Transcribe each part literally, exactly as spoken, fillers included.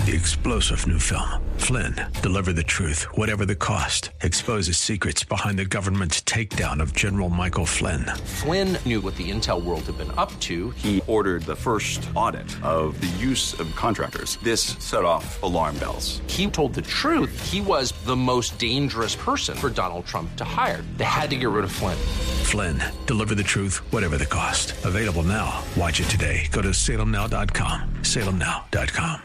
The explosive new film, Flynn, deliver the truth, whatever the cost, exposes secrets behind the government's takedown of General Michael Flynn. Flynn knew what the intel world had been up to. He ordered the first audit of the use of contractors. This set off alarm bells. He told the truth. He was the most dangerous person for Donald Trump to hire. They had to get rid of Flynn. Flynn, deliver the truth, whatever the cost. Available now. Watch it today. Go to salem now dot com. salem now dot com.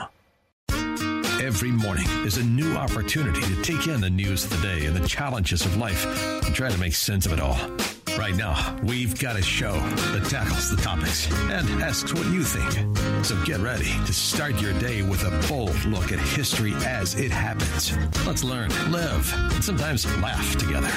Every morning is a new opportunity to take in the news of the day and the challenges of life and try to make sense of it all. Right now, we've got a show that tackles the topics and asks what you think. So get ready to start your day with a bold look at history as it happens. Let's learn, live, and sometimes laugh together.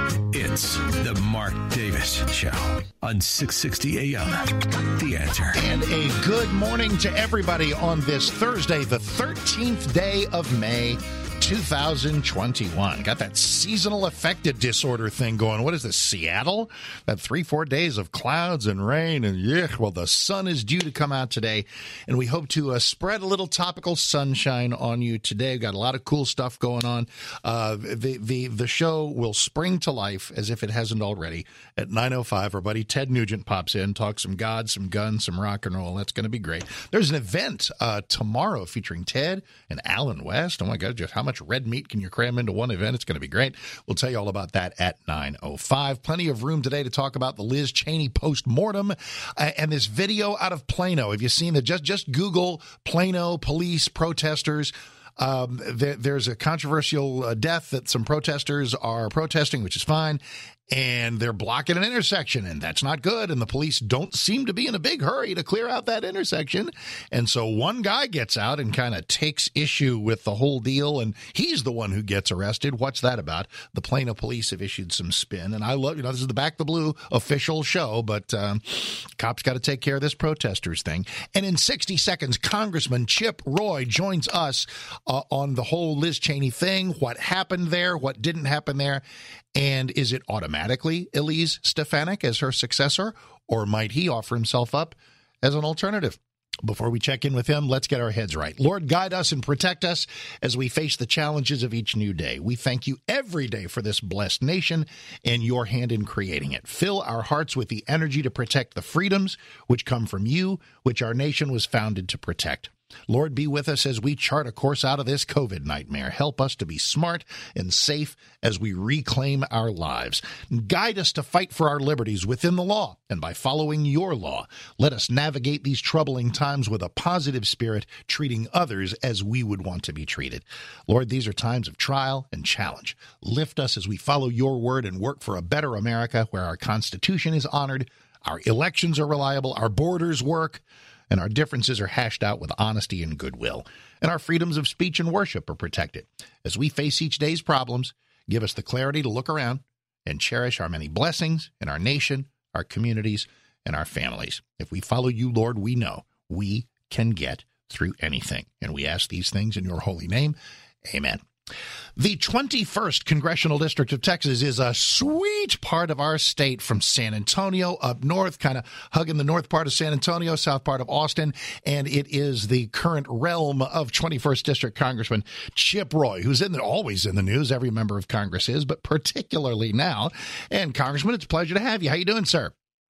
It's the Mark Davis Show on six sixty A M. The Answer. And a good morning to everybody on this Thursday, the thirteenth day of May, two thousand twenty-one. Got that seasonal affective disorder thing going. What is this, Seattle? That three, four days of clouds and rain and yeah. Well, the sun is due to come out today, and we hope to uh, spread a little topical sunshine on you today. We've got a lot of cool stuff going on. Uh, the the the show will spring to life as if it hasn't already. At nine oh five, our buddy Ted Nugent pops in, talks some God, some guns, some rock and roll. That's going to be great. There's an event uh, tomorrow featuring Ted and Alan West. Oh my God, just how much red meat can you cram into one event? It's going to be great. We'll tell you all about that at nine oh five. Plenty of room today to talk about the Liz Cheney post-mortem uh, and this video out of Plano. Have you seen that? Just, just Google Plano police protesters. Um, there, there's a controversial uh, death that some protesters are protesting, which is fine. And they're blocking an intersection, and that's not good. And the police don't seem to be in a big hurry to clear out that intersection. And so one guy gets out and kind of takes issue with the whole deal, and he's the one who gets arrested. What's that about? The Plano police have issued some spin, and I love, you know, this is the Back the Blue official show, but um, cops got to take care of this protesters thing. And in sixty seconds, Congressman Chip Roy joins us uh, on the whole Liz Cheney thing, what happened there, what didn't happen there. And is it automatically Elise Stefanik as her successor, or might he offer himself up as an alternative? Before we check in with him, let's get our heads right. Lord, guide us and protect us as we face the challenges of each new day. We thank you every day for this blessed nation and your hand in creating it. Fill our hearts with the energy to protect the freedoms which come from you, which our nation was founded to protect. Lord, be with us as we chart a course out of this COVID nightmare. Help us to be smart and safe as we reclaim our lives. Guide us to fight for our liberties within the law, and by following your law, let us navigate these troubling times with a positive spirit, treating others as we would want to be treated. Lord, these are times of trial and challenge. Lift us as we follow your word and work for a better America where our Constitution is honored, our elections are reliable, our borders work, and our differences are hashed out with honesty and goodwill, and our freedoms of speech and worship are protected. As we face each day's problems, give us the clarity to look around and cherish our many blessings in our nation, our communities, and our families. If we follow you, Lord, we know we can get through anything. And we ask these things in your holy name. Amen. The twenty-first Congressional District of Texas is a sweet part of our state from San Antonio up north, kind of hugging the north part of San Antonio, south part of Austin, and it is the current realm of twenty-first District Congressman Chip Roy, who's in the, always in the news. Every member of Congress is, but particularly now. And Congressman, it's a pleasure to have you. How you doing, sir?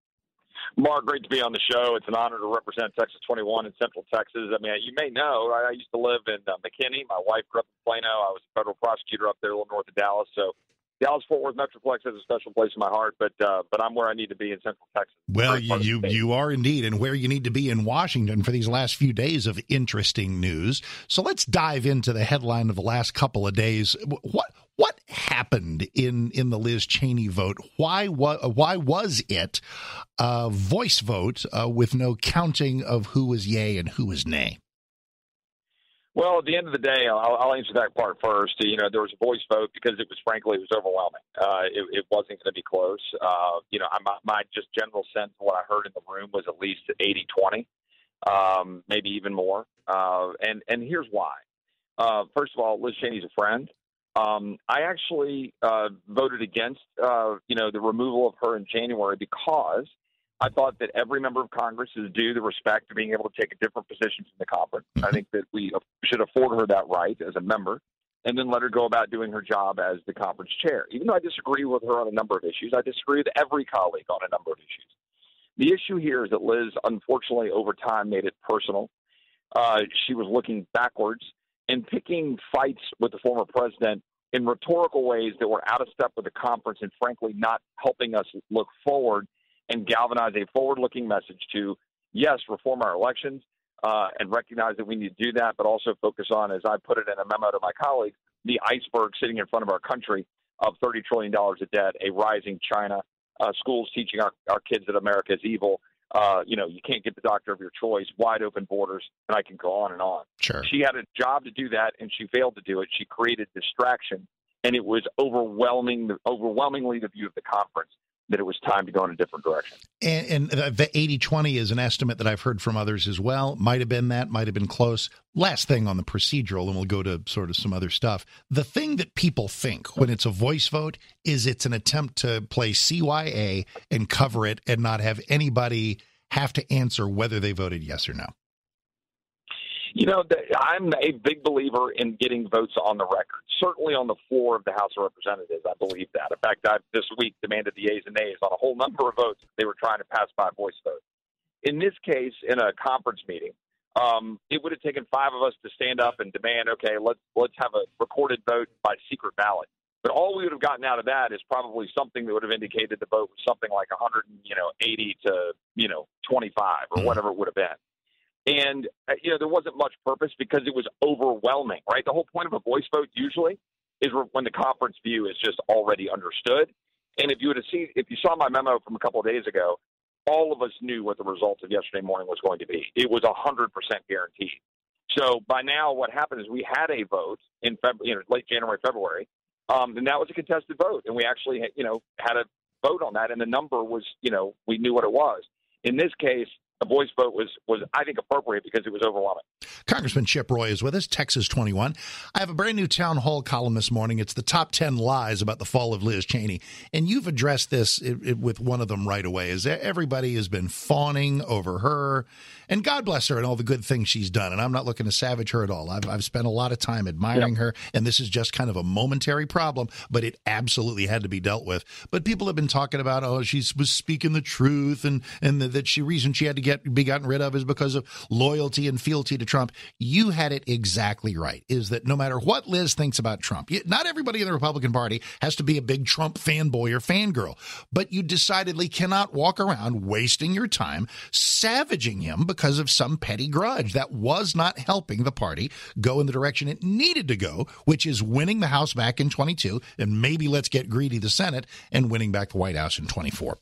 Mark, great to be on the show. It's an honor to represent Texas twenty-one in Central Texas. I mean, you may know, right? I used to live in uh, McKinney. My wife grew up in Plano. I was a federal prosecutor up there a little north of Dallas. So Dallas-Fort Worth Metroplex has a special place in my heart, but uh, but I'm where I need to be in Central Texas. Well, you you, you are indeed, and where you need to be in Washington for these last few days of interesting news. So let's dive into the headline of the last couple of days. What what happened in, in the Liz Cheney vote? Why what, why was it a voice vote uh, with no counting of who was yay and who was nay? Well, at the end of the day, I'll, I'll answer that part first. You know, there was a voice vote because it was, frankly, it was overwhelming. Uh, it, it wasn't going to be close. Uh, you know, my, my just general sense of what I heard in the room was at least eighty twenty, um, maybe even more. Uh, and, and here's why. Uh, first of all, Liz Cheney's a friend. Um, I actually uh, voted against, uh, you know, the removal of her in January because I thought that every member of Congress is due the respect of being able to take a different position from the conference. I think that we should afford her that right as a member, and then let her go about doing her job as the conference chair. Even though I disagree with her on a number of issues, I disagree with every colleague on a number of issues. The issue here is that Liz, unfortunately, over time made it personal. Uh, she was looking backwards and picking fights with the former president in rhetorical ways that were out of step with the conference and, frankly, not helping us look forward and galvanize a forward-looking message to, yes, reform our elections uh, and recognize that we need to do that, but also focus on, as I put it in a memo to my colleagues, the iceberg sitting in front of our country of thirty trillion dollars of debt, a rising China, uh, schools teaching our, our kids that America is evil. Uh, you know, you can't get the doctor of your choice, wide open borders, and I can go on and on. Sure. She had a job to do that, and she failed to do it. She created distraction, and it was overwhelming, overwhelmingly the view of the conference that it was time to go in a different direction. And, and the eighty twenty is an estimate that I've heard from others as well. Might have been that, might have been close. Last thing on the procedural, and we'll go to sort of some other stuff. The thing that people think when it's a voice vote is it's an attempt to play C Y A and cover it and not have anybody have to answer whether they voted yes or no. You know, I'm a big believer in getting votes on the record. Certainly on the floor of the House of Representatives, I believe that. In fact, I this week demanded the yeas and nays on a whole number of votes they were trying to pass by voice vote. In this case, in a conference meeting, um, it would have taken five of us to stand up and demand, okay, let's let's have a recorded vote by secret ballot. But all we would have gotten out of that is probably something that would have indicated the vote was something like one hundred, you know, eighty to you know twenty-five or whatever it would have been. And, uh, you know, there wasn't much purpose because it was overwhelming, right? The whole point of a voice vote usually is when the conference view is just already understood. And if you would have seen, if you saw my memo from a couple of days ago, all of us knew what the result of yesterday morning was going to be. It was one hundred percent guaranteed. So by now what happened is we had a vote in February, you know, late January, February, um, and that was a contested vote. And we actually, you know, had a vote on that, and the number was, you know, we knew what it was. In this case, a voice vote was, was, I think, appropriate because it was overwhelming. Congressman Chip Roy is with us, Texas twenty-one. I have a brand new town hall column this morning. It's the top ten lies about the fall of Liz Cheney. And you've addressed this it, it, with one of them right away, is that everybody has been fawning over her. And God bless her and all the good things she's done. And I'm not looking to savage her at all. I've, I've spent a lot of time admiring yep. her. And this is just kind of a momentary problem, but it absolutely had to be dealt with. But people have been talking about, oh, she was speaking the truth, and, and the, that she reason she had to get be gotten rid of is because of loyalty and fealty to Trump. You had it exactly right, is that no matter what Liz thinks about Trump, not everybody in the Republican Party has to be a big Trump fanboy or fangirl, but you decidedly cannot walk around wasting your time savaging him because of some petty grudge. That was not helping the party go in the direction it needed to go, which is winning the House back in twenty-two, and maybe let's get greedy the Senate and winning back the White House in twenty-four.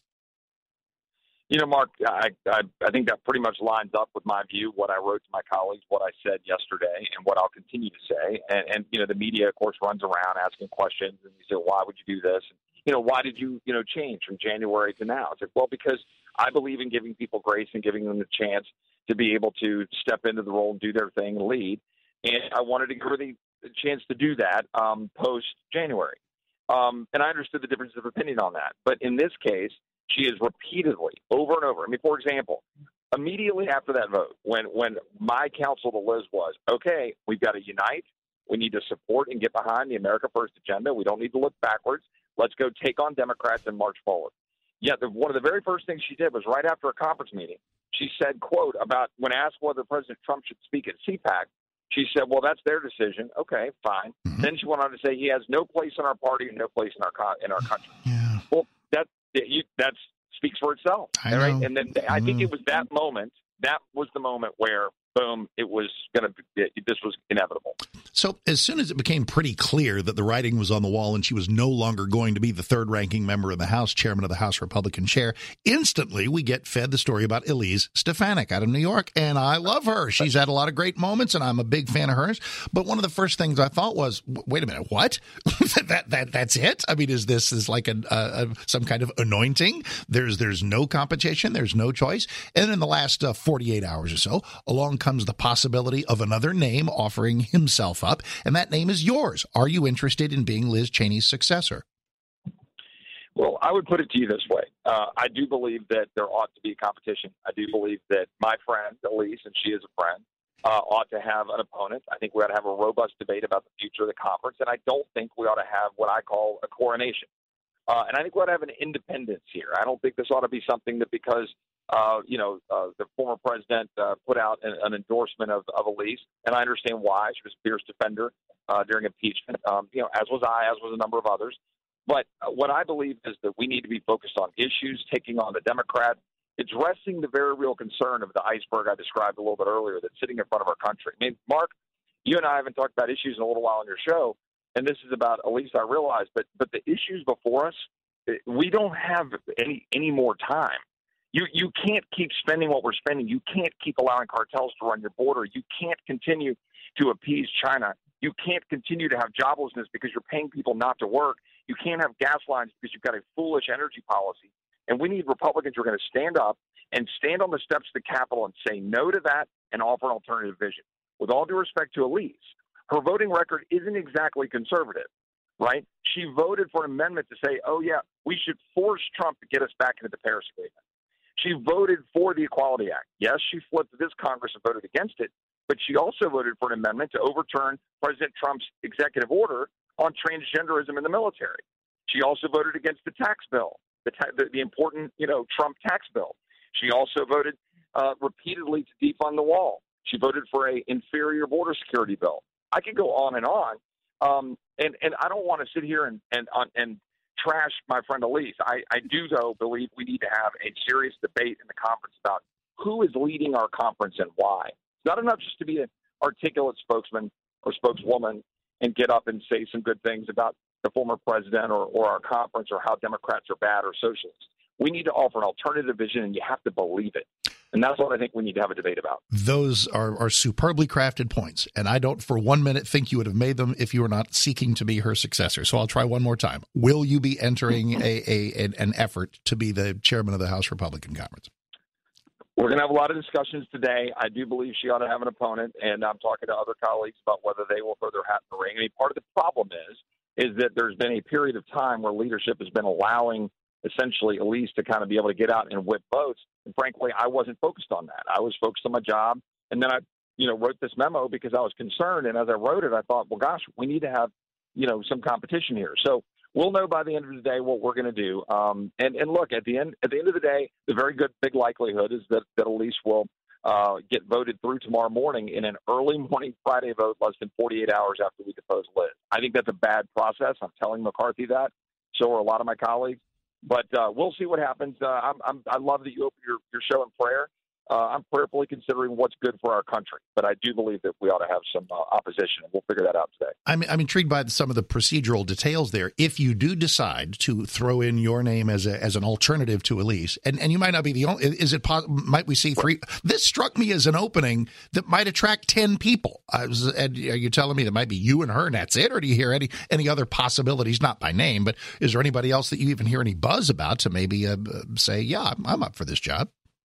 You know, Mark, I, I I think that pretty much lines up with my view, what I wrote to my colleagues, what I said yesterday, and what I'll continue to say. And, and you know, the media, of course, runs around asking questions, and you say, why would you do this? And, you know, why did you, you know, change from January to now? It's like, well, because I believe in giving people grace and giving them the chance to be able to step into the role and do their thing and lead. And I wanted to give her the chance to do that um, post-January. Um, and I understood the difference of opinion on that. But in this case, she is repeatedly, over and over. I mean, for example, immediately after that vote, when, when my counsel to Liz was, okay, we've got to unite. We need to support and get behind the America First agenda. We don't need to look backwards. Let's go take on Democrats and march forward. Yet the, one of the very first things she did was right after a conference meeting, she said, quote, about when asked whether President Trump should speak at C PAC, she said, well, that's their decision. Okay, fine. Mm-hmm. Then she went on to say he has no place in our party and no place in our in our country. Yeah. Well, that you, that speaks for itself. I right? know. And then I, I think it was that moment, that was the moment where, boom, it was going to be, this was inevitable. So as soon as it became pretty clear that the writing was on the wall and she was no longer going to be the third ranking member of the House, chairman of the House Republican chair, instantly we get fed the story about Elise Stefanik out of New York. And I love her. She's had a lot of great moments and I'm a big fan of hers. But one of the first things I thought was, wait a minute, what? that that That's it? I mean, is this is like a, a, some kind of anointing? There's, there's no competition. There's no choice. And in the last uh, forty-eight hours or so, along comes the possibility of another name offering himself up, and that name is yours. Are you interested in being Liz Cheney's successor? Well, I would put it to you this way. Uh, I do believe that there ought to be competition. I do believe that my friend, Elise, and she is a friend, uh, ought to have an opponent. I think we ought to have a robust debate about the future of the conference, and I don't think we ought to have what I call a coronation. Uh, and I think we ought to have an independence here. I don't think this ought to be something that because, uh, you know, uh, the former president uh, put out an, an endorsement of, of Elise, and I understand why. She was a fierce defender uh, during impeachment, um, you know, as was I, as was a number of others. But what I believe is that we need to be focused on issues, taking on the Democrats, addressing the very real concern of the iceberg I described a little bit earlier that's sitting in front of our country. I mean, Mark, you and I haven't talked about issues in a little while on your show, and this is about Elise, I realize, but but the issues before us, we don't have any any more time. You you can't keep spending what we're spending. You can't keep allowing cartels to run your border. You can't continue to appease China. You can't continue to have joblessness because you're paying people not to work. You can't have gas lines because you've got a foolish energy policy. And we need Republicans who are going to stand up and stand on the steps of the Capitol and say no to that and offer an alternative vision. With all due respect to Elise, her voting record isn't exactly conservative, right? She voted for an amendment to say, oh, yeah, we should force Trump to get us back into the Paris Agreement. She voted for the Equality Act. Yes, she flipped this Congress and voted against it, but she also voted for an amendment to overturn President Trump's executive order on transgenderism in the military. She also voted against the tax bill, the, ta- the, the important, you know, Trump tax bill. She also voted uh, repeatedly to defund the wall. She voted for a inferior border security bill. I could go on and on, um, and and I don't want to sit here and and and trash my friend Elise. I, I do though believe we need to have a serious debate in the conference about who is leading our conference and why. It's not enough just to be an articulate spokesman or spokeswoman and get up and say some good things about the former president or, or our conference or how Democrats are bad or socialists. We need to offer an alternative vision, and you have to believe it. And that's what I think we need to have a debate about. Those are, are superbly crafted points, and I don't for one minute think you would have made them if you were not seeking to be her successor. So I'll try one more time. Will you be entering a, a an effort to be the chairman of the House Republican Conference? We're going to have a lot of discussions today. I do believe she ought to have an opponent, and I'm talking to other colleagues about whether they will throw their hat in the ring. I mean, part of the problem is is that there's been a period of time where leadership has been allowing essentially Elise to kind of be able to get out and whip votes. And frankly, I wasn't focused on that. I was focused on my job. And then I, you know, wrote this memo because I was concerned. And as I wrote it, I thought, well, gosh, we need to have, you know, some competition here. So we'll know by the end of the day what we're going to do. Um, and, and look, at the end, at the end of the day, the very good, big likelihood is that, that Elise will uh, get voted through tomorrow morning in an early morning Friday vote, less than forty-eight hours after we depose Liz. I think that's a bad process. I'm telling McCarthy that. So are a lot of my colleagues. But uh, we'll see what happens. Uh, I'm, I'm, I love that you open your, your show in prayer. Uh, I'm prayerfully considering what's good for our country. But I do believe that we ought to have some uh, opposition, and we'll figure that out today. I'm, I'm intrigued by some of the procedural details there. If you do decide to throw in your name as a, as an alternative to Elise, and, and you might not be the only, is it might we see three? This struck me as an opening that might attract ten people. I was, and are you telling me that might be you and her, and that's it? Or do you hear any any other possibilities, not by name, but is there anybody else that you even hear any buzz about to maybe uh, say, yeah, I'm, I'm up for this job?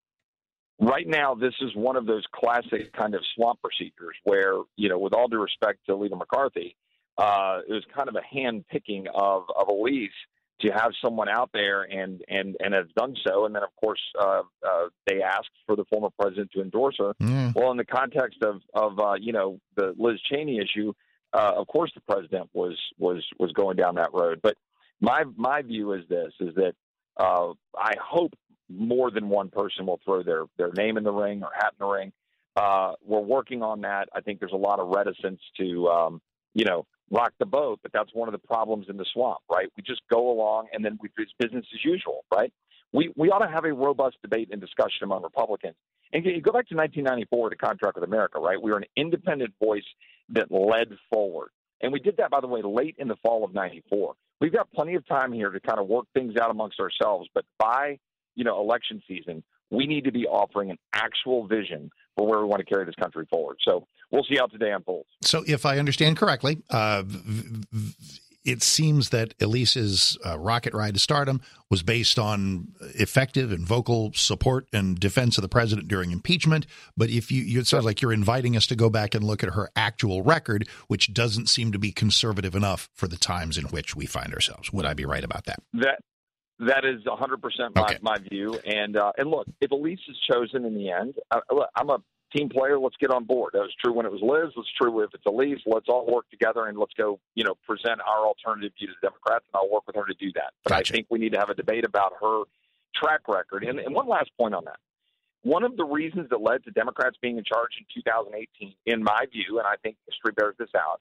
Right now, this is one of those classic kind of swamp procedures where, you know, with all due respect to Leader McCarthy, uh, it was kind of a hand picking of, of Elise to have someone out there and, and, and has done so. And then, of course, uh, uh, they asked for the former president to endorse her. Mm. Well, in the context of, of uh, you know, the Liz Cheney issue, uh, of course, the president was was was going down that road. But my my view is this, is that uh, I hope more than one person will throw their, their name in the ring or hat in the ring. Uh, we're working on that. I think there's a lot of reticence to, um, you know, rock the boat, but that's one of the problems in the swamp, right? We just go along and then we, it's business as usual, right? We we ought to have a robust debate and discussion among Republicans. And you go back to nineteen ninety-four, the contract with America, right? We were an independent voice that led forward. And we did that, by the way, late in the fall of ninety-four. We've got plenty of time here to kind of work things out amongst ourselves, but by you know, election season, we need to be offering an actual vision for where we want to carry this country forward. So we'll see how today unfolds. So if I understand correctly, uh, it seems that Elise's uh, rocket ride to stardom was based on effective and vocal support and defense of the president during impeachment. But if you, you it sounds like you're inviting us to go back and look at her actual record, which doesn't seem to be conservative enough for the times in which we find ourselves. Would I be right about that? That That is one hundred percent my, Okay. my view. And uh, and look, if Elise is chosen in the end, uh, look, I'm a team player. Let's get on board. That was true when it was Liz. It's true if it's Elise. Let's all work together and let's go, you know, present our alternative view to the Democrats, and I'll work with her to do that. But Gotcha. I think we need to have a debate about her track record. And, and one last point on that. One of the reasons that led to Democrats being in charge in two thousand eighteen, in my view, and I think history bears this out,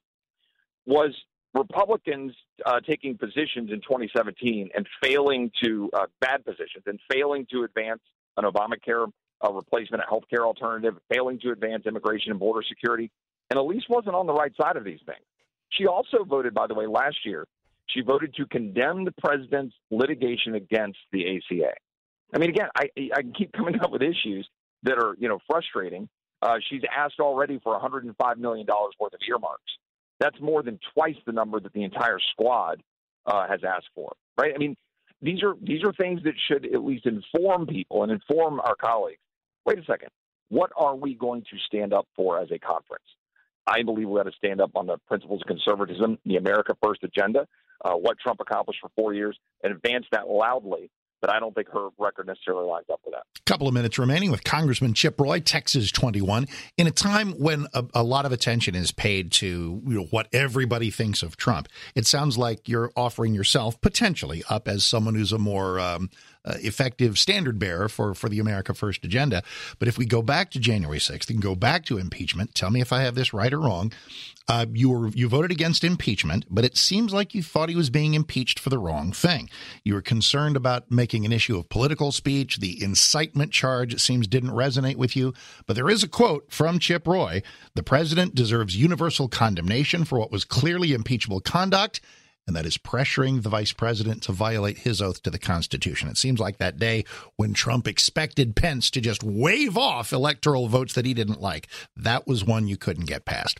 was Republicans uh, taking positions in twenty seventeen and failing to uh, bad positions and failing to advance an Obamacare uh, replacement, a health care alternative, failing to advance immigration and border security. And Elise wasn't on the right side of these things. She also voted, by the way, last year, she voted to condemn the president's litigation against the A C A. I mean, again, I, I can keep coming up with issues that are, you know, frustrating. Uh, she's asked already for one hundred five million dollars worth of earmarks. That's more than twice the number that the entire squad uh, has asked for, right? I mean, these are these are things that should at least inform people and inform our colleagues. Wait a second. What are we going to stand up for as a conference? I believe we got to stand up on the principles of conservatism, the America First agenda, uh, what Trump accomplished for four years, and advance that loudly. But I don't think her record necessarily lines up with that. Couple of minutes remaining with Congressman Chip Roy, Texas twenty-one. In a time when a, a lot of attention is paid to, you know, what everybody thinks of Trump, it sounds like you're offering yourself potentially up as someone who's a more um, uh, effective standard bearer for, for the America First agenda. But if we go back to January sixth and go back to impeachment, tell me if I have this right or wrong. Uh, you were you voted against impeachment, but it seems like you thought he was being impeached for the wrong thing. You were concerned about making an issue of political speech. The incitement charge, it seems, didn't resonate with you. But there is a quote from Chip Roy: "The president deserves universal condemnation for what was clearly impeachable conduct, and that is pressuring the vice president to violate his oath to the Constitution." It seems like that day when Trump expected Pence to just wave off electoral votes that he didn't like. That was one you couldn't get past.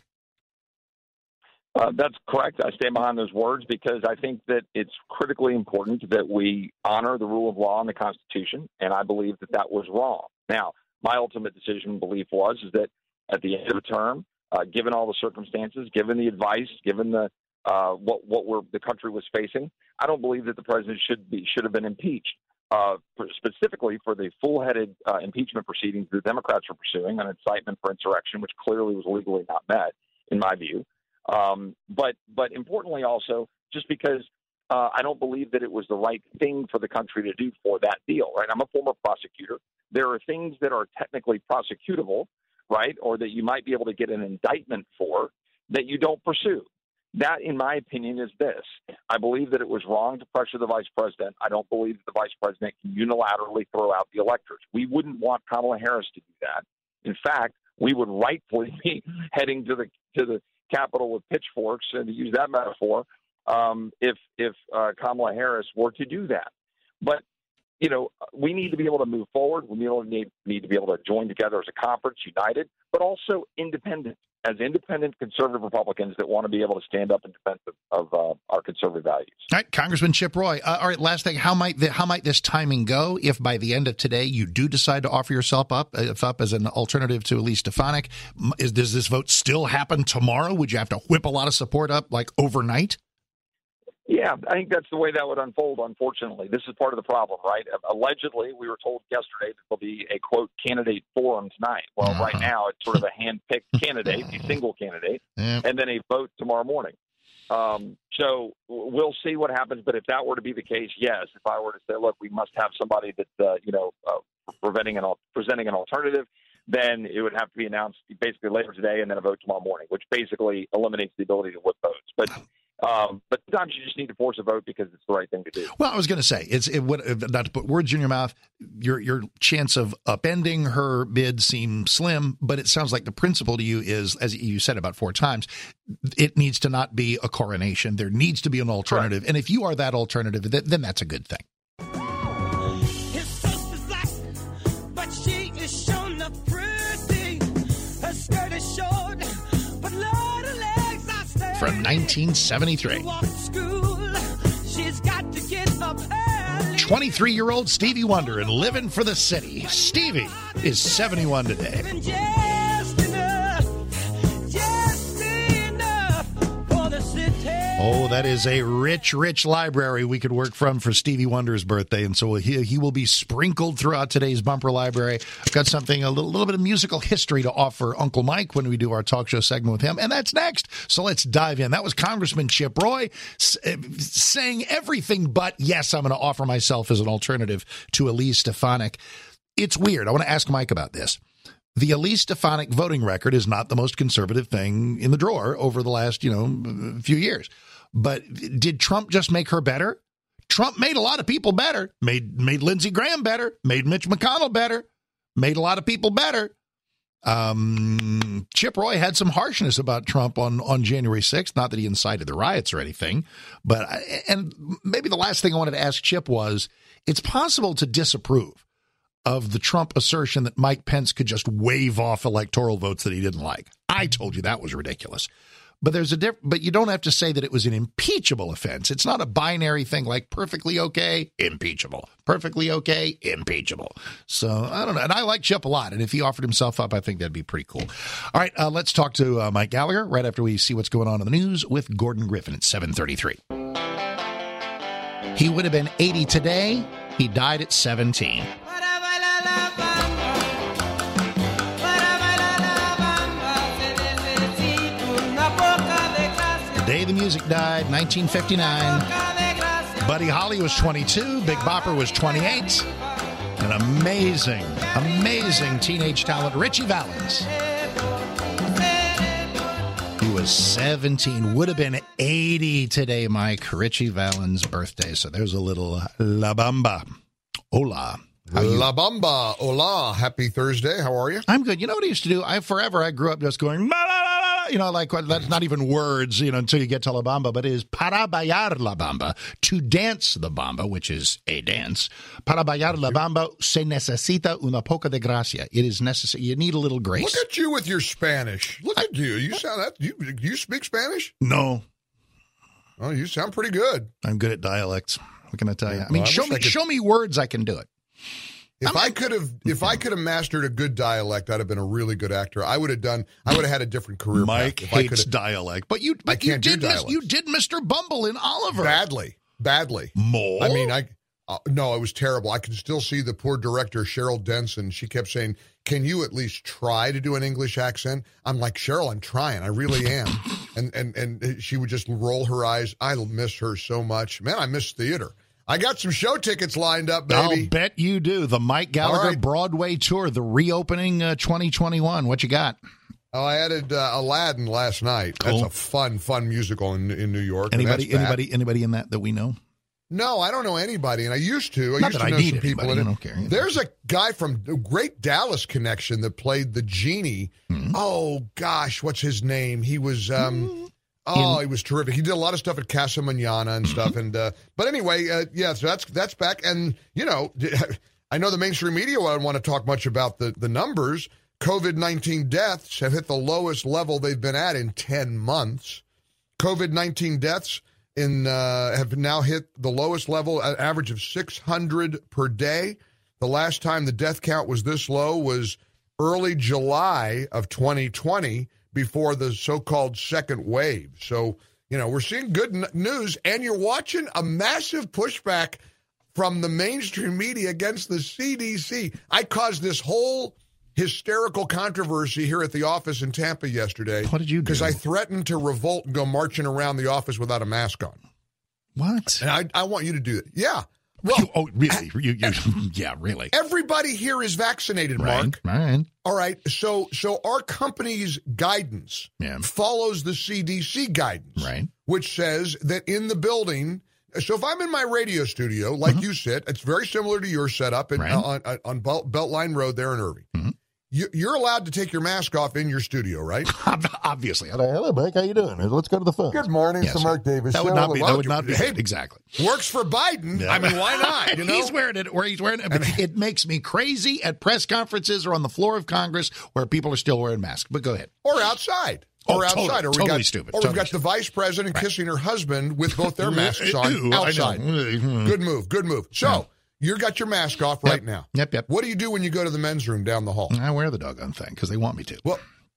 Uh, that's correct. I stand behind those words because I think that it's critically important that we honor the rule of law and the Constitution, and I believe that that was wrong. Now, my ultimate decision and belief was is that at the end of the term, uh, given all the circumstances, given the advice, given the uh, what what we're, the country was facing, I don't believe that the president should be should have been impeached. Uh, for, specifically for the full-headed uh, impeachment proceedings the Democrats are pursuing on incitement for insurrection, which clearly was legally not met, in my view. Um, but but importantly also, just because uh, I don't believe that it was the right thing for the country to do for that deal, right? I'm a former prosecutor. There are things that are technically prosecutable, right, or that you might be able to get an indictment for that you don't pursue. That, in my opinion, is this. I believe that it was wrong to pressure the vice president. I don't believe that the vice president can unilaterally throw out the electors. We wouldn't want Kamala Harris to do that. In fact, we would rightfully be heading to the to the Capitol with pitchforks, and to use that metaphor, um, if if uh, Kamala Harris were to do that. But, you know, we need to be able to move forward. We need, need to be able to join together as a conference, united, but also independent, as independent conservative Republicans that want to be able to stand up in defense of, of uh, our conservative values. All right, Congressman Chip Roy. Uh, all right, last thing. How might the, how might this timing go if by the end of today you do decide to offer yourself up uh, up as an alternative to Elise Stefanik? Is, does this vote still happen tomorrow? Would you have to whip a lot of support up like overnight? Yeah, I think that's the way that would unfold, unfortunately. This is part of the problem, right? Allegedly, we were told yesterday that there'll be a, quote, candidate forum tonight. Well, uh-huh. right now, it's sort of a hand-picked candidate, a single candidate, yeah. and then a vote tomorrow morning. Um, so we'll see what happens. But if that were to be the case, yes, if I were to say, look, we must have somebody that, uh, you know, uh, preventing an, presenting an alternative, then it would have to be announced basically later today and then a vote tomorrow morning, which basically eliminates the ability to whip votes. But Um, but sometimes you just need to force a vote because it's the right thing to do. Well, I was going to say, it's it would not to put words in your mouth. Your your chance of upending her bid seems slim, but it sounds like the principle to you is, as you said about four times, it needs to not be a coronation. There needs to be an alternative, Correct. And if you are that alternative, then, then that's a good thing. His sister's black, but she is shown up pretty. Her skirt is short, but Lord, her legs are straight. From nineteen seventy-three. twenty-three-year-old Stevie Wonder and Living for the City. Stevie is seventy-one today. Just enough, just enough for the city. Oh, Oh, that is a rich, rich library we could work from for Stevie Wonder's birthday. And so he, he will be sprinkled throughout today's bumper library. I've got something, a little, little bit of musical history to offer Uncle Mike when we do our talk show segment with him. And that's next. So let's dive in. That was Congressman Chip Roy saying everything but, yes, I'm going to offer myself as an alternative to Elise Stefanik. It's weird. I want to ask Mike about this. The Elise Stefanik voting record is not the most conservative thing in the drawer over the last, you know, few years. But did Trump just make her better? Trump made a lot of people better, made made Lindsey Graham better, made Mitch McConnell better, made a lot of people better. Um, Chip Roy had some harshness about Trump on, on January sixth. Not that he incited the riots or anything. But and maybe the last thing I wanted to ask Chip was, it's possible to disapprove of the Trump assertion that Mike Pence could just wave off electoral votes that he didn't like. I told you that was ridiculous. But there's a diff- but you don't have to say that it was an impeachable offense. It's not a binary thing like perfectly okay, impeachable. Perfectly okay, impeachable. So I don't know. And I like Chip a lot. And if he offered himself up, I think that'd be pretty cool. All right, uh, let's talk to uh, Mike Gallagher right after we see what's going on in the news with Gordon Griffin at seven thirty-three. He would have been eighty today. He died at seventeen. The day the music died, nineteen fifty-nine. Buddy Holly was twenty-two. Big Bopper was twenty-eight. An amazing, amazing teenage talent, Richie Valens. He was seventeen. Would have been eighty today, Mike. Richie Valens' birthday. So there's a little La Bamba. Hola. How La Bamba. Hola. Happy Thursday. How are you? I'm good. You know what I used to do? I forever I grew up just going, la, la, la, la. You know, like that's not even words, you know, until you get to La Bamba, but it is para bailar La Bamba, to dance the Bamba, which is a dance. Para bailar La Bamba se necesita una poca de gracia. It is necessary. You need a little grace. Look at you with your Spanish. Look at you. You sound that. You, you speak Spanish? No. Oh, you sound pretty good. I'm good at dialects. What can I tell you? I Well, mean, I show wish me, I could- show me words, I can do it. If I'm I like- could have, if I could have mastered a good dialect, I'd have been a really good actor. I would have done. I would have had a different career. Mike path if I hates could dialect, but you, but I can't you do did, Mis- dialects. you did Mister Bumble in Oliver badly, badly. more. I mean, I uh, no, it was terrible. I can still see the poor director Cheryl Denson. She kept saying, "Can you at least try to do an English accent?" I'm like, Cheryl, I'm trying. I really am. and and and she would just roll her eyes. I miss her so much, man. I miss theater. I got some show tickets lined up, baby. I'll bet you do. The Mike Gallagher All right. Broadway tour, the reopening uh, twenty twenty-one. What you got? Oh, I added uh, Aladdin last night. Cool. That's a fun, fun musical in in New York. and Anybody, that's back. anybody, anybody in that that we know? No, I don't know anybody, and I used to. I Not used that to I know need some people anybody, in I it. don't care either. There's a guy from a great Dallas connection that played the genie. Hmm. Oh gosh, what's his name? He was. Um, Oh, he was terrific. He did a lot of stuff at Casa Manana and stuff. And uh, but anyway, uh, yeah. So that's that's back. And you know, I know the mainstream media won't want to talk much about the the numbers. COVID nineteen deaths have hit the lowest level they've been at in ten months. COVID nineteen deaths in uh, have now hit the lowest level, an average of six hundred per day. The last time the death count was this low was early July of twenty twenty. Before the so-called second wave. So, you know, we're seeing good n- news, and you're watching a massive pushback from the mainstream media against the C D C. I caused this whole hysterical controversy here at the office in Tampa yesterday. What did you do? Because I threatened to revolt and go marching around the office without a mask on. What? And I, I want you to do that. Yeah. Well, You- oh, really? You, you, yeah, really. everybody here is vaccinated, Mark. Right, right. All right, so so our company's guidance Yeah. follows the C D C guidance, Right. which says that in the building. So if I'm in my radio studio, like you sit, it's very similar to your setup in, Right. uh, on on, on Belt, Beltline Road there in Irving. Mhm. You, you're allowed to take your mask off in your studio, right? Obviously. Hello, Mike. How you doing? Let's go to the phone. Good morning, Yes, to sir. Mark Davis. That would Show. not be. That Well, would not be. Hey, good. Exactly. works for Biden. I mean, why not? You know, He's wearing it where he's wearing it. But it makes me crazy at press conferences or on the floor of Congress where people are still wearing masks. But go ahead. or outside. Oh, Or totally- outside. or we totally got, stupid. Or Totally we've got stupid. the vice president kissing her husband with both their masks Ew, on I outside. know. Good move. Good move. So you got your mask off right Yep. now. Yep, yep. What do you do when you go to the men's room down the hall? I wear the doggone thing because they want me to. Well,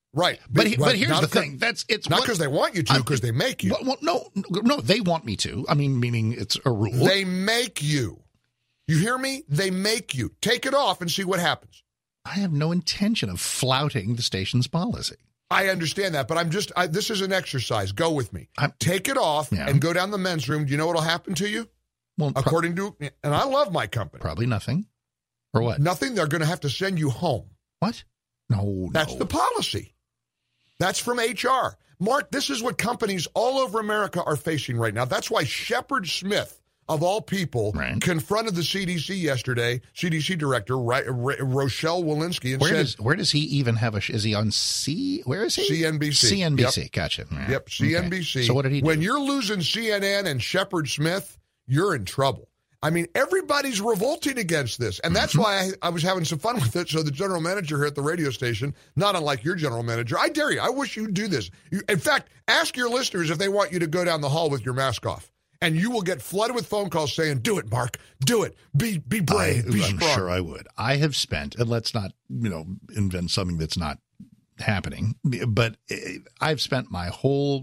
Right. But he, Well, but here's not the because- thing. That's it's Not what- because they want you to, I- because they make you. Well, well, no, no, they want me to. I mean, meaning it's a rule. They make you. You hear me? They make you. Take it off and see what happens. I have no intention of flouting the station's policy. I understand that, but I'm just, I, this is an exercise. Go with me. I'm- Take it off Yeah. and go down the men's room. Do you know what will happen to you? Well, pro- According to, and I love my company. probably nothing. Or what? Nothing. They're going to have to send you home. What? No, That's no. the policy. That's from H R. Mark, this is what companies all over America are facing right now. That's why Shepard Smith, of all people, Right. confronted the C D C yesterday, C D C director Ro- Ro- Rochelle Walensky, and Where said, does where does he even have a? sh- Is he on C? Where is he? C N B C. C N B C. Gotcha. Yeah. Yep, C N B C. Okay. So what did he do? When you're losing C N N and Shepard Smith, you're in trouble. I mean, everybody's revolting against this. And that's Mm-hmm. why I, I was having some fun with it. So the general manager here at the radio station, not unlike your general manager, I dare you. I wish you'd do this. You, in fact, ask your listeners if they want you to go down the hall with your mask off. And you will get flooded with phone calls saying, do it, Mark. Do it. Be be brave. I, be I'm strong. sure I would. I have spent, and let's not, you know, invent something that's not happening, but eh, I've spent my whole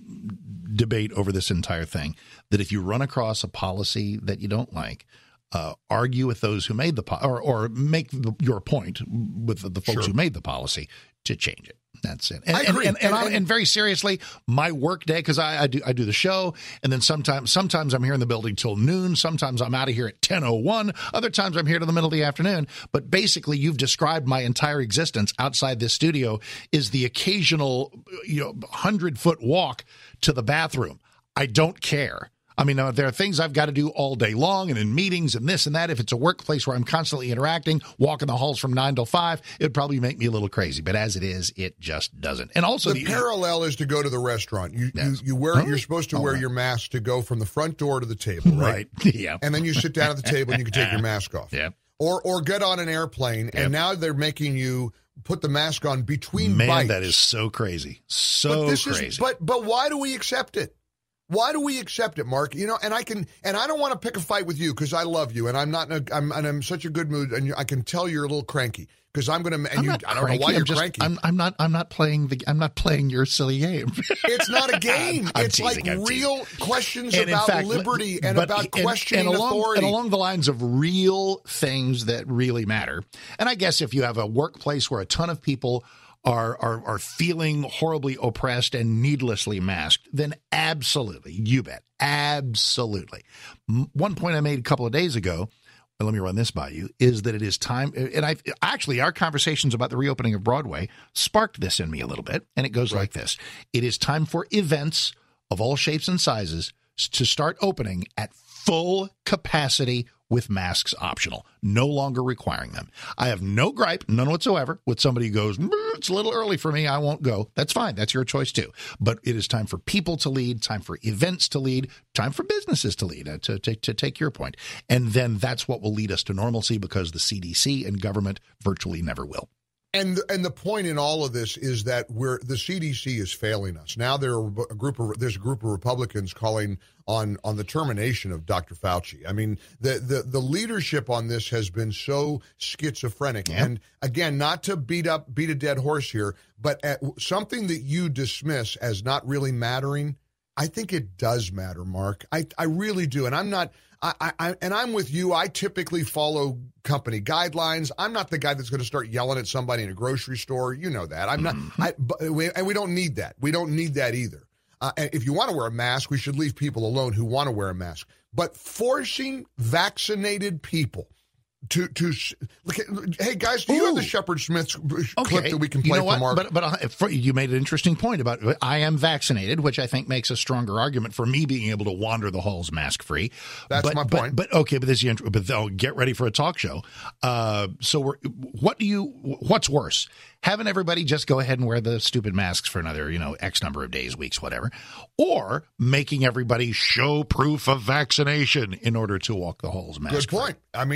debate over this entire thing that if you run across a policy that you don't like, uh, argue with those who made the po- or or make the, your point with the, the folks Sure. who made the policy to change it. That's it. And, I and- agree. And, and, And- I- and very seriously, my work day, because I, I do I do the show, and then sometimes sometimes I'm here in the building till noon. Sometimes I'm out of here at ten oh one. Other times I'm here to the middle of the afternoon. But basically, you've described my entire existence outside this studio is the occasional, you know, hundred foot walk to the bathroom. I don't care. I mean, uh, there are things I've got to do all day long and in meetings and this and that. If it's a workplace where I'm constantly interacting, walking the halls from nine till five, it would probably make me a little crazy. But as it is, it just doesn't. And also The parallel is to go to the restaurant. You Yes. you, you wear Huh? you're supposed to Oh, wear right. your mask to go from the front door to the table, right? Right. Yeah. And then you sit down at the table and you can take your mask off. Yeah. Or or get on an airplane, Yep. and now they're making you put the mask on between Man, bites. that is so crazy. So but this crazy. Is, but but why do we accept it? Why do we accept it, Mark? You know, and I can, and I don't want to pick a fight with you because I love you, and I'm not, in a, I'm, and I'm in such a good mood, and you, I can tell you're a little cranky because I'm going to, and I'm you, not I don't cranky. know why I'm you're just, cranky. I'm, I'm not. I'm not playing the. I'm not playing your silly game. It's not a game. I'm it's teasing, like I'm real questions And in about fact, liberty and but- about and- questioning and along, authority. And along the lines of real things that really matter. And I guess if you have a workplace where a ton of people are are are feeling horribly oppressed and needlessly masked, then absolutely, you bet, absolutely. M- One point I made a couple of days ago. Well, let me run this by you, is that it is time, and I actually, our conversations about the reopening of Broadway sparked this in me a little bit, and it goes like this. It is time for events of all shapes and sizes to start opening at full capacity with masks optional, no longer requiring them. I have no gripe, none whatsoever, with somebody who goes, "Mm, it's a little early for me, I won't go. That's fine. That's your choice too. But it is time for people to lead, time for events to lead, time for businesses to lead, uh, to, to, to take your point. And then that's what will lead us to normalcy because the C D C and government virtually never will. And and the point in all of this is that we're the C D C is failing us. Now there are a group of there's a group of Republicans calling on on the termination of Doctor Fauci. I mean, the the, the leadership on this has been so schizophrenic. Yeah. And again, not to beat up beat a dead horse here, but at something that you dismiss as not really mattering, I think it does matter, Mark. I I really do. And I'm not I, I and I'm with you. I typically follow company guidelines. I'm not the guy that's going to start yelling at somebody in a grocery store. You know that. I'm not. I, but we, and we don't need that. We don't need that either. Uh, and if you want to wear a mask, we should leave people alone who want to wear a mask. But forcing vaccinated people to to look at, hey guys, do you Ooh. have the Shepard Smith clip Okay. that we can You play know what? from Mark? But but uh, for, you made an interesting point about I am vaccinated, which I think makes a stronger argument for me being able to wander the halls mask free. That's but, my but, point. But okay, but this is the but they'll get ready for a talk show. Uh, so we're, what do you? What's worse? Having everybody just go ahead and wear the stupid masks for another, you know, X number of days, weeks, whatever, or making everybody show proof of vaccination in order to walk the halls mask Good point. I mean, good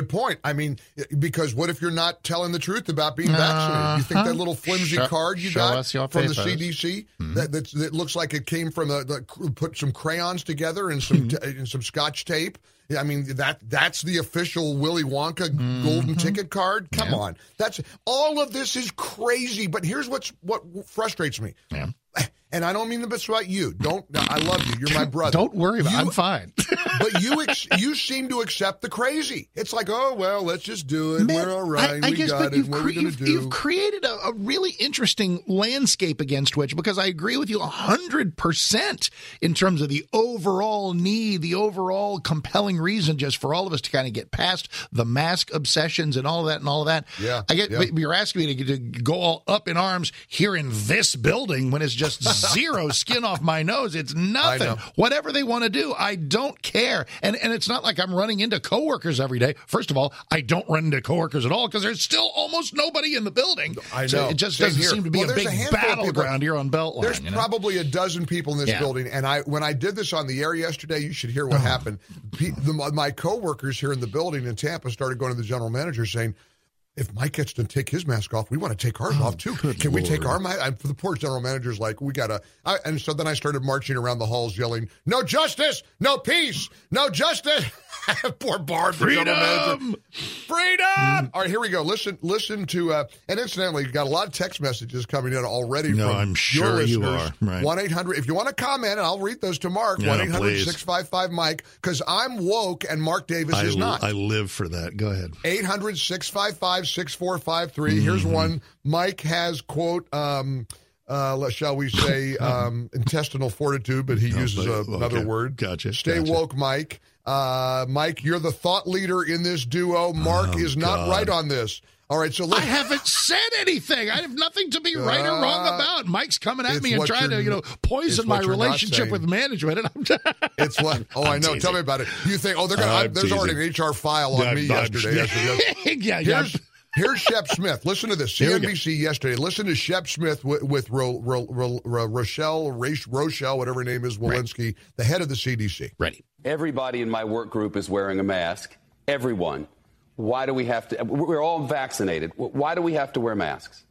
point. I mean, because what if you're not telling the truth about being vaccinated? Uh-huh. You think that little flimsy show, card you got from papers. the C D C mm-hmm. that, that that looks like it came from a, the, put some crayons together and some t- and some Scotch tape? I mean, that that's the official Willy Wonka mm-hmm. golden ticket card. Come yeah. on, that's all of this is crazy. But here's what's what frustrates me. Yeah. And I don't mean this about you. Don't. I love you. You're my brother. Don't worry about it. I'm fine. But you ex- you seem to accept the crazy. It's like, oh, well, let's just do it. Man, We're all right. I, I we guess, got but it. You've What cre- are we going to do? You've created a, a really interesting landscape against which, because I agree with you one hundred percent in terms of the overall need, the overall compelling reason just for all of us to kind of get past the mask obsessions and all of that and all of that. Yeah. I get. Yeah. You're asking me to, to go all up in arms here in this building when it's just zero skin off my nose. It's nothing. Whatever they want to do, I don't care. And and it's not like I'm running into coworkers every day. First of all, I don't run into coworkers at all because there's still almost nobody in the building. I know. So it just Same doesn't here. seem to be well, a big a battleground here on Beltline. There's you know? probably a dozen people in this yeah. building, and I when I did this on the air yesterday, you should hear what oh. happened. P- the, my coworkers here in the building in Tampa started going to the general manager saying, if Mike gets to take his mask off, we want to take ours oh, off too. Can Lord. we take our mask? And the poor general manager's like, we gotta. I, and so then I started marching around the halls, yelling, "No justice, no peace, no justice." Poor Barb, the general manager. Freedom. Mm. All right, here we go. Listen, listen to. Uh, and incidentally, you got a lot of text messages coming in already. No, from I'm sure your you listeners. are. Right. One eight hundred. If you want to comment, and I'll read those to Mark. One eight hundred six five five Mike. Because I'm woke and Mark Davis I, is not. I live for that. Go ahead. eight hundred six five five six four five three. Mm-hmm. Here's one. Mike has, quote, um, uh, shall we say, um, intestinal fortitude, but he oh, uses a, okay. another word. Gotcha. Stay gotcha. woke, Mike. Uh, Mike, you're the thought leader in this duo. Mark oh, is not God. right on this. All right, so let's... I haven't said anything. I have nothing to be right or wrong about. Mike's coming at me and trying to, you know, poison my relationship with management. And I'm it's what? Oh, I'm I know. Teasing. Tell me about it. You think? Oh, they're gonna. Uh, there's teasing. already an H R file on I'm, me I'm, yesterday. yesterday. yeah, yeah. Here's, here's Shep Smith. Listen to this. C N B C yesterday. Listen to Shep Smith with, with Ro, Ro, Ro, Ro, Rochelle, Rochelle, whatever her name is, Walensky, right. the head of the C D C. Ready. Everybody in my work group is wearing a mask. Everyone. Why do we have to? We're all vaccinated. Why do we have to wear masks?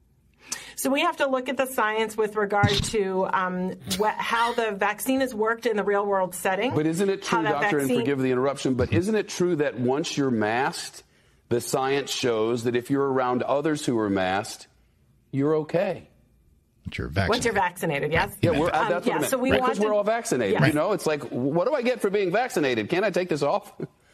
So we have to look at the science with regard to um, what, how the vaccine has worked in the real-world setting. But isn't it true, Doctor, vaccine... and forgive the interruption, but isn't it true that once you're masked, the science shows that if you're around others who are masked, you're okay? You're vaccinated. Once you're vaccinated, yes. Yeah, we're, um, that's what yeah, I meant. So we right, want because we're all vaccinated. Yes. You know, it's like, what do I get for being vaccinated? Can't I take this off?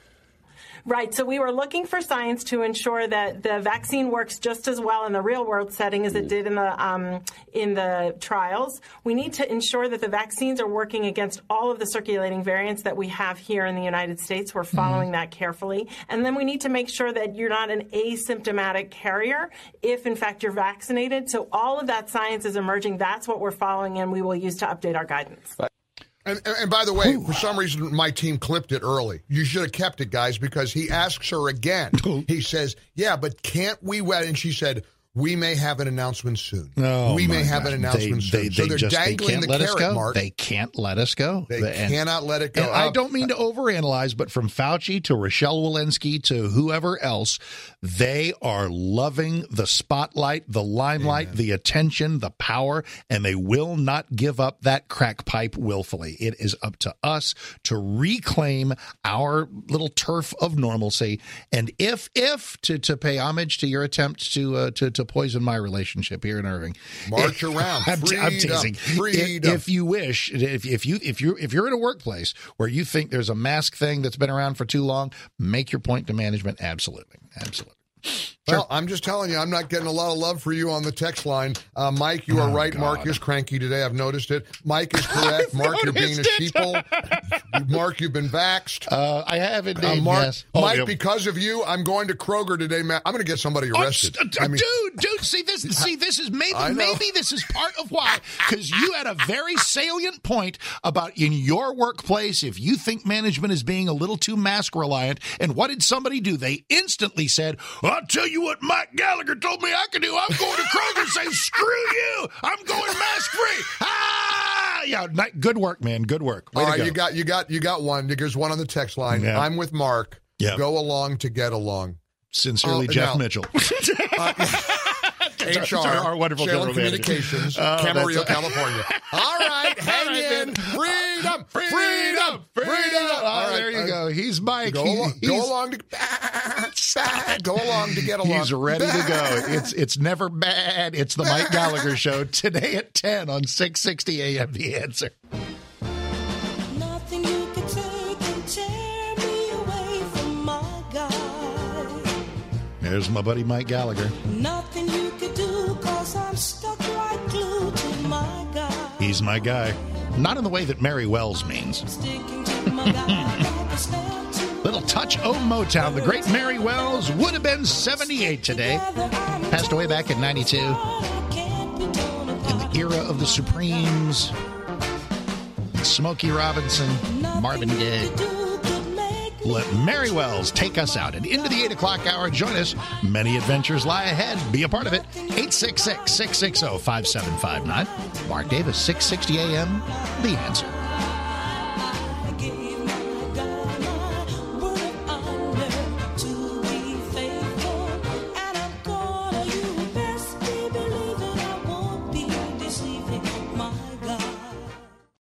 Right. So we were looking for science to ensure that the vaccine works just as well in the real world setting as it did in the um, in the trials. We need to ensure that the vaccines are working against all of the circulating variants that we have here in the United States. We're following mm-hmm. that carefully. And then we need to make sure that you're not an asymptomatic carrier if, in fact, you're vaccinated. So all of that science is emerging. That's what we're following, and we will use to update our guidance. And, and by the way, for some reason, my team clipped it early. You should have kept it, guys, because he asks her again. He says, yeah, but can't we wet? And she said, we may have an announcement soon. Oh, we may have gosh. an announcement they, soon. They, so they they're just, dangling they the carrot, go. Mark. They can't let us go. They and, cannot let it go. And uh, I don't mean to overanalyze, but from Fauci to Rochelle Walensky to whoever else, they are loving the spotlight, the limelight, Amen. the attention, the power, and they will not give up that crack pipe willfully. It is up to us to reclaim our little turf of normalcy. And if, if to, to pay homage to your attempt to uh, to to poison my relationship. Relationship here in Irving. March around. I'm, freedom, I'm teasing. Freedom. If, if you wish, if, if you if you if you're in a workplace where you think there's a mask thing that's been around for too long, make your point to management. Absolutely, absolutely. Well, sure. I'm just telling you, I'm not getting a lot of love for you on the text line. Uh, Mike, you are oh, right. God. Mark is cranky today. I've noticed it. Mike is correct. Mark, you're being a sheeple. Mark, you've been vaxxed. Uh, I haven't. Uh, Mark, yes. Mike, oh, because of you, I'm going to Kroger today, man. I'm going to get somebody arrested. Oh, st- I mean, dude, dude, see this? See, this is maybe maybe this is part of why, because you had a very salient point about in your workplace. If you think management is being a little too mask reliant, and what did somebody do? They instantly said, "I'll tell you what, Mike Gallagher told me I could do. I'm going to Kroger and say, screw you. I'm going mask free." Ah, yeah, good work, man. Good work. Way All right, go. you got you got you got one. There's one on the text line. Yeah. I'm with Mark. Yep. Go along to get along. Sincerely, Oh, Jeff now- Mitchell. Uh, H R, Our- our wonderful Channel general manager. Communications, Oh, Camarillo, that's- California. All right, hang All right, in. man. Freedom, freedom, Freedom, freedom. Oh, All right, there you uh, go. He's Mike. Go, He- along, he's, go along to go along to get along. He's ready to go. It's it's never bad. It's the Mike Gallagher Show today at ten on six sixty A M. The Answer. Nothing you can take and tear me away from my God. There's my buddy Mike Gallagher. Nothing you can do, cause I'm stuck right glued to my God. He's my guy. Not in the way that Mary Wells means. Sticking to my God like a stamp to Little touch of Motown. The great Mary Wells would have been seventy-eight today. Passed away back in ninety-two. In the era of the Supremes, Smokey Robinson, Marvin Gaye. Let Mary Wells take us out. And into the eight o'clock hour, join us. Many adventures lie ahead. Be a part of it. eight six six, six six zero, five seven five nine. Mark Davis, six sixty A M. The Answer.